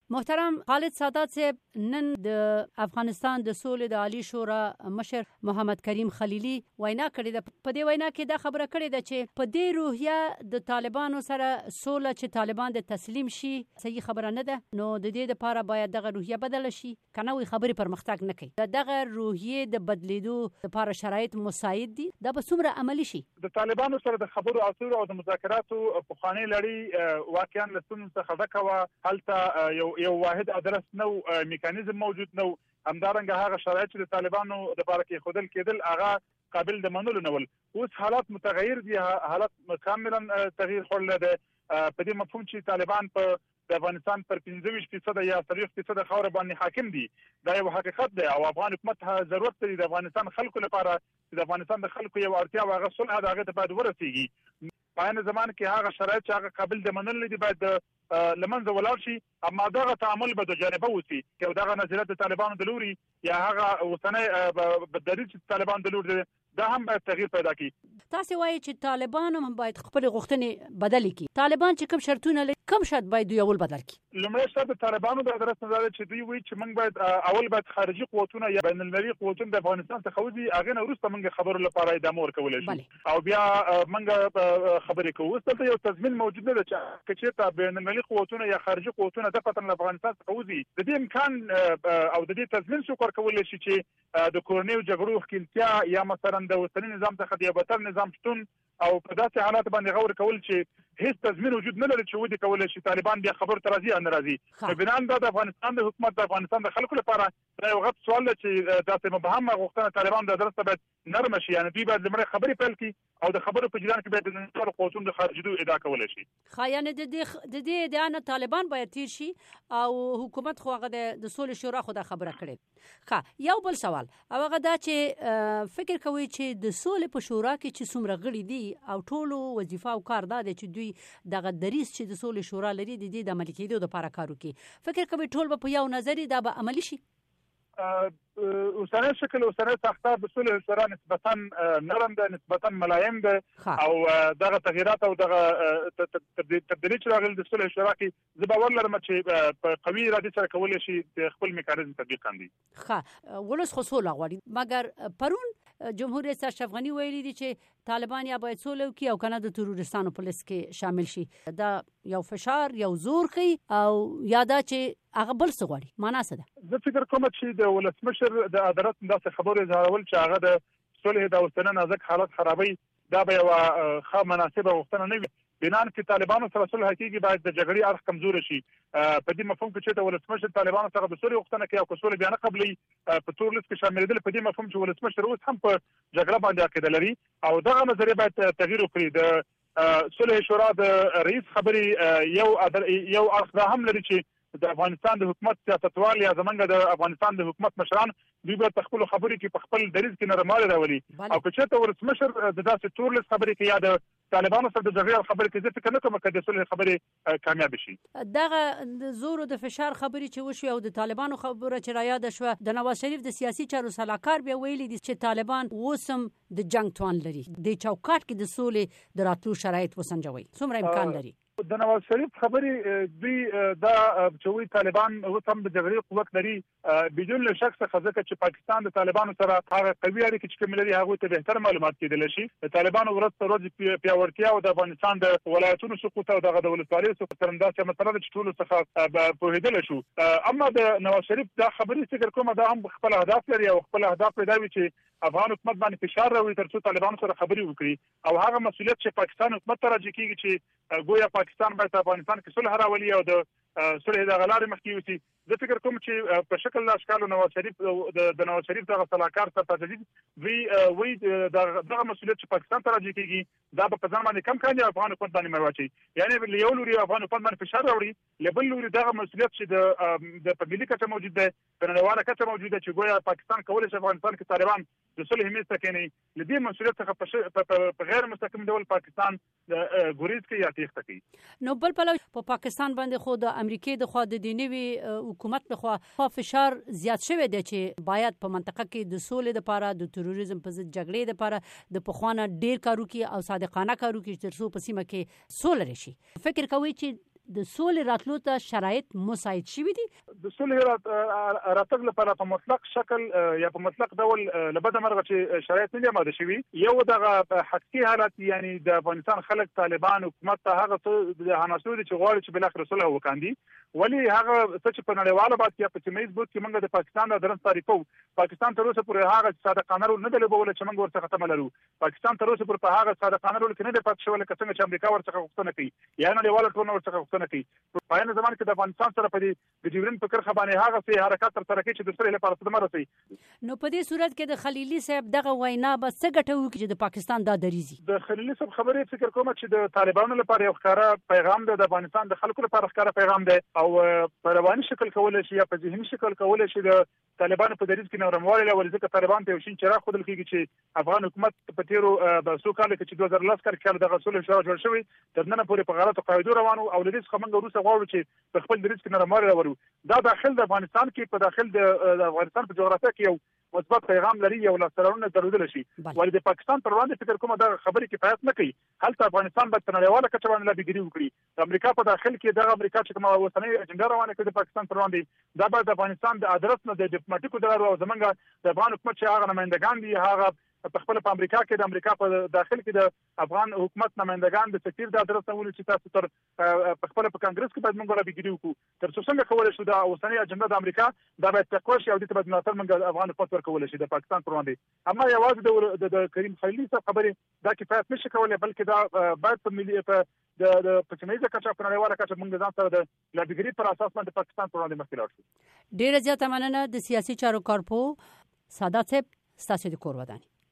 محترم خالد سادات صاحب، نن د افغانستان د سولې د عالی شورا مشر محمد کریم خلیلی وینا کړې ده. په دې وینا کې دا خبره کړې ده چې په دې روحیه د طالبانو سره سوله چې طالبان د تسلیم شي صحیح خبره نه ده، نو د دې لپاره باید دغه روحیه بدله شي، کنه وي خبرې پرمختګ نه کوي. دغه روحیه د بدلیدو لپاره شرایط مساعد دي، دا به څومره عملی شي؟ د طالبانو سره د خبرو اترو او د مذاکراتو پخوانۍ لړۍ واقعا له ستونزو څخه ډکه وه. هلته یو واحد ادرس نو میکانیزم موجود نو، همدارنګه هغه شرایط چې د طالبانو د لپاره کې خودل کېدل هغه قابل د منلو نه ول. اوس حالات متغیر دي، حالات کاملا تغییر خوړلی دی. په دې مفهوم چې طالبان په د افغانستان پر 25% یا 30% خاور باندې حاکم دي، دا یو حقیقت دی او افغان حکومت ضرورت لري د افغانستان خلکو لپاره چې د افغانستان د خلکو یو اړتیا او هغه صلح د هغه ته باید ورسیږي. په عین زمان کې هغه شرایط چې هغه قابل د منلو دي باید لمنځه ولاړ شي، اما دغه تعامل به د جانبه وسی چې دغه نظریات د طالبانو د لوري یا هغه اوسنۍ بدلیل چې طالبان د لوري دا هم باید تغییر پیدا کړي. تاسو وایي چې طالبان هم باید خپل غوښتنې بدل کړي. طالبان چې کوم شرطونه لري کوم شرط باید دوی اول بدل کړي؟ لومړی شرط د طالبانو د ادرس نه دی چې دوی وایي چې موږ باید اول باید خارجي قوتونه یا بین المللي قوتونه د افغانستان څخه وځي، هغه نه وروسته موږ خبرو لپاره ادامه ورکولی شو او بیا موږ خبرې کوو. اوس دلته یو تضمین موجود نه دی چې چېرته بین المللي قوتونه یا خارجي قوتونه د پتن له افغانستان څخه وځي. د دې امکان او د دې تضمین څوک ورکولی شي چې د کورنیو جګړو ښکېلتیا یا مثلا د اوسني نظام څخه د یو بدتر نظام شتون او په داسې حالات باندې غور کول چې هیڅ تضمین وجود نه لري چې ودی کولی شي طالبان بیا خبرو ته راځي یا نه راځي. بنان دا د افغانستان د حکومت د افغانستان د خلکو لپاره دا یو غټ سوال دی چې داسې مبهمه غوښتنه طالبان د ادرس ته باید نرمه شي، یعنې دوی باید لومړی خبرې پیل کړي او د خبرو په جریان کې باید د نړیوالو قوتونو د خارجېدو ادعا کولی شي. یعنې د دې ادعا نه طالبان باید تیر شي او حکومت خو هغه د سولې شورا خو دا خبره کړې. یو بل سوال او هغه دا چې فکر کوي چې د سولې په شورا کې چې څومره غړي دي او ټولو وظیفه او کار دا دی چې دوی دغه دریځ چې د سولې شورا لري د دې د عملي کېدو لپاره کار وکړي. فکر کوي ټول به په یو نظر دا به عملي شي؟ اوسنی شکل اوسنی ساختار د سولې شورا نسبتا نرم ده، نسبتا ملایم ده او دغه تغییرات او دغه تبدیلي چې راغلي د سولې شورا کې زه باور لرم چې په قوي ارادې سره کولی شي د خپل میکانیزم تطبیق کړي. ولس خو سوله غواړي، مګر پرون جمهور رئیس اشرف غني ویلي دي چې طالبان یا باید سوله وکړي او کنه د تروریستانو په لیست کې شامل شي. دا یو فشار یو زور ښیي او یا دا چې هغه بل څه غواړي؟ معنا څه ده؟ زه فکر کوم چې د ولسمشر د عدالت داسې خبرو اظهارول چې هغه د صلح د اوسني نازک حالت خرابوي، دا به یوه ښه مناسبه غوښتنه نه وي. بنان کې طالبانو سره صلح کېږي باید د جګړې اړخ کمزوری شي. په دې مفهوم کې چې د ولسمشر طالبانو سره د صلح غوښتنه کوي او که صلح بیا نه قبلوي په تور لیست کې شاملېدل، په دې مفهوم چې ولسمشر اوس هم په جګړه باندې عقیده لري او دغه نظریه باید تغییر وکړي. د صلح شورا د رئیس خبرې یو اړخ دا هم لري چې د افغانستان د حکومت سیاستوال یا زمونږ د افغانستان د حکومت مشران دوی باید په خپلو خبرو کې په خپل دریځ کې نرموالی راولي او که چېرته ولسمشر د داسې تور لیست خبرې کوي یا د طالبانو سره د جګړې خبرې کوي، زه فکر نه کوم که د صلح خبرې کامیابې شي. دغه د زور او د فشار خبرې چې وشوې او د طالبانو خبره چې رایاده شوه، د نواز شریف د سیاسي چارو سلاکار بیا ویلي دي چې طالبان اوس هم د جنګ توان لري، د چوکاټ کې د سولې د راتلو شرایط وسنجوي. څومره امکان لري؟ د نواز شریف خبرې دوی دا چې وایي طالبان اوس هم د جګړې قوت لري بدون له شک څخه، ځکه چې پاکستان د طالبانو سره هغه قوي اړیکې چې کومې لري هغوی ته بهتر معلومات کېدلی شي. د طالبانو ورځ تر ورځې پیاوړتیا او د افغانستان د ولایتونو سقوط او دغه د ولسوالیو سقوط سره همداسې مسله ده چې ټولو څخه پوهېدلی شو. اما د نواز شریف دا خبرې فکر کومه دا هم خپل اهداف لري او خپل اهداف پیدا وي چې افغان حکومت باندې فشار راوړي تر څو طالبانو سره خبرې وکړي او هغه مسؤلیت چې پاکستان حکومت ته راجع کېږي چې ګویا پاکستان باید په افغانستان کې صلح راولي او د صلح دغه لارې مخکې یوسي. زه فکر کوم چې په شکل د اشکالو نواز شریف د نواز شریف دغه سلاکار سرتاج عزیز وی دغه مسؤلیت چې پاکستان ته راجع کېږي دا به په ځان باندې کم کاندي افغان حکومت باندې مر واچوي، یعنې له یو لوري افغان حکومت باندې فشار راوړي، له بل لوري دغه مسؤلیت چې د په ملي کچه موجود دی، په نړیواله کچه موجود دی چې ګویا پاکستان کولی شي افغانستان کې طالبان د صلح میز ته کېنوي، له دې مسؤلیت څخه په غیر مستقیم ډول پاکستان ګریز کوي یا تېښته کوي. نو بل پلو په پاکستان باندې خو د امریکې د خوا د دې نوي حکومت لخوا فشار زیات شوی دی چې باید په منطقه کې د سولې لپاره د تروریزم په ضد جګړې لپاره د پخوانه ډیر کار وکړي او صادقانه کار وکړي تر څو په سیمه کې سوله راشي. فکر کوي چې د سولې راتلو ته شرایط مساعد شوي دي؟ د سولې راتګ لپاره په مطلق شکل یا په مطلق ډول لبد مرغه چې شرایط نه آماده شوي. یو دغه حقیقي حالت یعنی د افغانستان خلک طالبان حکومت ته هغه څه عناصر چې غواړي چې بل اخر صلح وکاندي، ولی هغه څه چې په نړیواله بات کې په سیمه ییز بوت کې موږ د پاکستان د درن تعریفو، پاکستان تر اوسه پورې هغه صادقانه رول نه دی لوبولی چې موږ ورڅخه تمه لرو. پاکستان تر اوسه پورې په هغه صادقانه رول کې نه دی پاتې شوی لکه څنګه چې امریکا ورڅخه غوښتنه کوي یا نړیواله ټولنه ورڅخه غوښتنه کوي. په عین زمان کې د افغانستان سره په دې د جبرین په کرښه باندې هغه څه حرکت ترسره کوي چې د سولې لپاره صدمه رسوي. نو په دې صورت کې د خلیلي صاحب دغه وینا به څه ګټه وکړي چې د پاکستان دا دریزي؟ د خلیلي صاحب خبرې فکر کوم چې د طالبانو لپاره یو ښکاره پیغام دی، د افغانستان د خلکو لپاره ښکاره پیغام دی، او په رواني شکل کولای شي یا په ذهني شکل کولای شي د طالبانو په دریځ کې نرموالی راولي، ځکه طالبان ته یو شین چراغ ښودل کېږي چې افغان حکومت په تیرو څو کالو کې چې 2010 کال دغه صلح شورا جوړ شوی تر نن پورې په غلطو قاعدو روانو، او له دې څخه موږ وروسته غواړو چې په خپل دریځ کې نرموالی راوړو. دا داخل د افغانستان کې په داخل د افغانستان په جغرافیه کې یو مثبت پیغام لري، یو لاسته درلودل شي. ولې د پاکستان پر وړاندې فکر کوم دا خبرې کفایت نه کوي. هلته افغانستان باید په نړیواله کچه باندې لابیګري وکړي. د امریکا په داخل کې دغه امریکا چې کومه اوسنۍ اجنډا روانه کړې د پاکستان پر وړاندې، دا باید د افغانستان د ادرس نه د ډیپلوماټیکو لارو او زمونږ د افغان حکومت چې هغه نمائندګان دي هغه په خپل په امریکا کې د امریکا په داخل کې د افغان حکومت نمائندګان د سفیر د ادرس نه ولې چې تاسو تر په خپل په کانګرس کې باید موږ لابیګري وکړو تر څو څنګه کولای شو د اوسنۍ اجنډا د امریکا دا باید تقوا شي او د تبادل ملاتړ موږ افغان حکومت ورکول شي د پاکستان پر وړاندې. اما یوازې د کریم خلیلي صاحب خبرې دا کفایت نشي کولای، بلکې دا باید په ملي د پښتنیزه کچه په نړیواله کچه موږ ځان سره د لابیګري پر اساس باندې پاکستان پر وړاندې مخکې لاړ شو. ډیره زیاته مننه د سیاسي چارو کارپو سادات صاحب، ستاسو د کور ودانۍ.